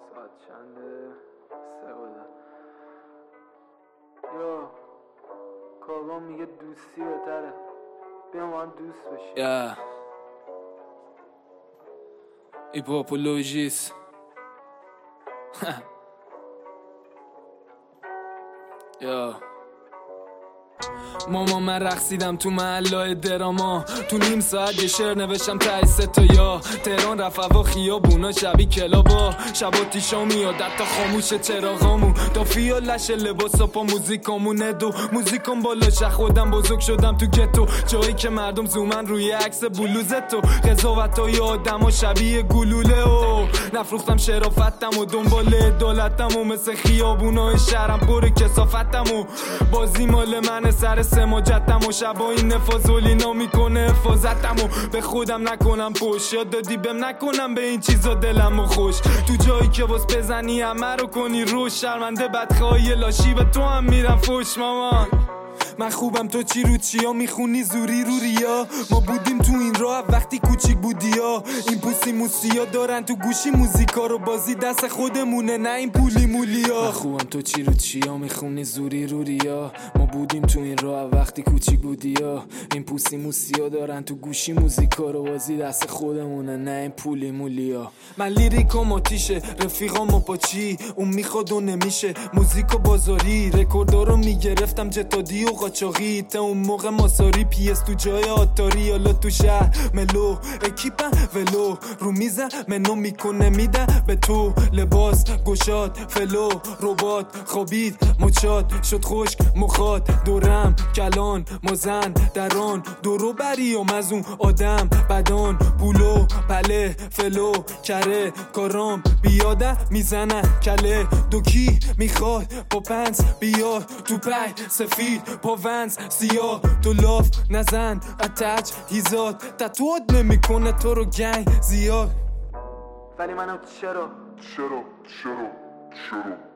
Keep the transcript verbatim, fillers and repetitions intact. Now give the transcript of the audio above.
ساعت چنده؟ سه بوده. یا کاغا میگه دوستی بهتره، بیا ما هم دوست بشیم. یا ایپاپ و لوژیس یا ماما من رقصیدم تو محلای دراما، تو نیم ساعت یه شعر نوشتم تای سه تا یا تهران رفت هوا خیابونا شبی کلابا، شبا تیشا میاد حتی خاموش چراغامون، تا فیال لشه لباسا پا موزیکامونه دو موزیکام بالا شه، خودم بزرگ شدم تو گتو، جایی که مردم زومن روی عکس بلوزتو، قضاوتای آدما شبیه گلوله و نفروختم شرافتم و دنبال عدالتم و مثل خیابونای شهرم پر کثافتم و بازی مال من سر سماجتم و شبا این نفاذولینا میکنه حفاظتم و به خودم نکنم پشت، یاد دادی بهم نکنم به این چیزا دلم و خوش، تو جایی که باز بزنی همه رو کنی روش، شرمنده بدخواهی لاشی به تو هم میرم فوش. مامان من خوبم تو چی رو چیا میخونی زوری رو ریا، ما بودیم تو این راه وقتی کوچیک بودی ها، این پوسی موسیا دارن تو گوشی موزیکا رو، بازی دست خودمونه نه این پولی مولیا. من خوبم تو چی رو چیا میخونی زوری رو ریا، ما بودیم تو این راه وقتی کوچیک بودی ها، این پوسی موسیا دارن تو گوشی موزیکا رو، بازی دست خودمونه نه این پولی مولیا. من لیریکم آتیشه رفیقام با چی اون میخواد و نمیشه، موزیکو بازاری رکوردا رو میگرفتم جتادی و قاچاقی، تا اون موقع ماساری پی اس تو جای آتاری، حالا تو شهر ملو اکیپم ولو رو میزن منو میکنه میدن به تو، لباس گشاد فلو ربات خوابید مچاد شد خشک مخاد، دورم کلان مزن دران دورو بریم از اون آدم بدان، پولو پله فلو کره کارام بیاده میزنن کله، دوکی میخواد با پنس بیاد تو پای سفید با ونز سیاه، تو لاف نزن اتچ هیزاد تتواد نمیکنه تو رو گنگ زیاد، ولی منو چرا چرا چرا چرا